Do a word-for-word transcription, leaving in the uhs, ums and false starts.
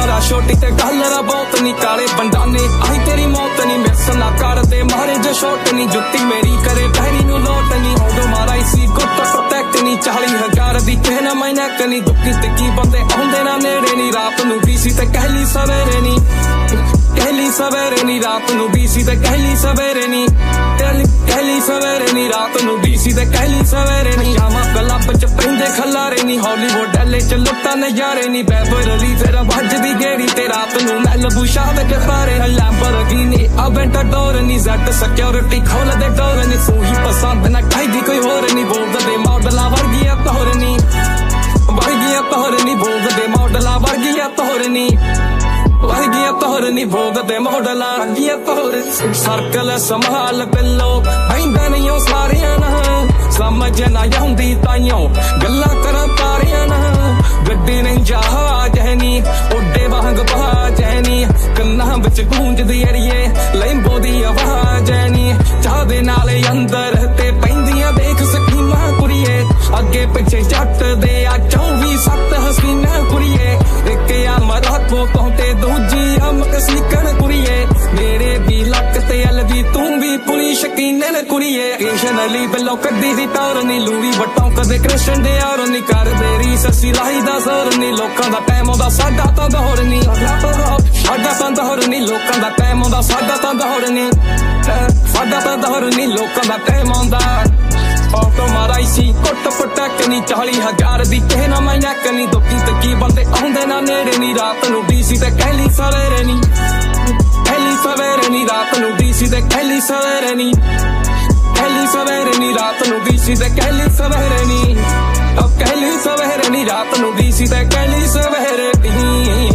मारा छोटी ते गलरा बहुत नी काले बंडाने आई तेरी मौत नी मिस ना कर दे मारे जो शॉट नी जुत्ती मेरी करे पैरी नू लोट नी उदों मारा इसी गुट प्रोटेक्ट नी चाली हजार दी कहना मैं नैक नी दुखी ते की बंदे आउंदे ना नेड़े नी रात नू बीसी ते कहली सवेरे नी कहली सवेरे नी रात नू बीसी ते कहली सवेरे नी कहली सवेरे नी रात नू बीसी ते कहली सवेरे नी जावा क्लब च पैंदे खलारे नी हॉलीवुड एले च लुट्टा नजारे नी बेवरली फिर वजदी गेड़ी ते रात नू मैलबू शाद के पारे लैम्बोर्गिनी अवेंटाडोर नी ज़ेड सिक्योरिटी खोल दे डोर नी तू ही पसंद ना कहीं कोई होर नी बोल दे मॉडला वर्गिया तोहर नी वर्गिया तोहर नी बोल दे मॉडला वर्गिया तोहर नी वर्गिया तोहर नी भोग दे मॉडला वर्गिया तोहर सर्कल संभाल पिल्लो बैंदा नहीं हो सारियां ना समझ ना आउंदी ताइयों गल्लां करा तारियां ना गड्डी नहीं जहाज है नी उड्डे वांग बहाज है नी कन्नां विच गूंजदी अड़िए लैंबो दी आवाज है नी चाह दे नाले अंदर ते पैंदियां देख स्कीमां कुड़िए अगे पिछे जट दे आ चौबी सत्त हसीना कुड़िए एक आ मराको कहते दूजी हम कसलिकन कुड़िए मेरे भी लक ते अलवी तू भी पुली शकीनन कुड़िए केशनली बिलो कड्डी दी टौर नी लूवी वटों कदे कृष्ण दे और नी कर दे री ससी लाही दा जोर नी लोकां दा टाइम आउंदा साडा तां दौर नी साडा तां दौर नी लोकां दा टाइम आउंदा साडा तां दौर नी साडा तां दौर नी लोकां दा टाइम आउंदा ऑटो मारा इसी कुट पटक नी चाली हजार दी कहना मैं नैक नी दुखी ते की बंदे आउंदे ना नेड़े नी रात नू बीसी ते कहली सवेरे नी कहली सवेरे नी रात नू बीसी ते कहली सवेरे नी कहली सवेरे नी रात नू बीसी ते कहली सवेरे नी अब कहली सवेरे नी रात नू बीसी ते कहली सवेरे नी।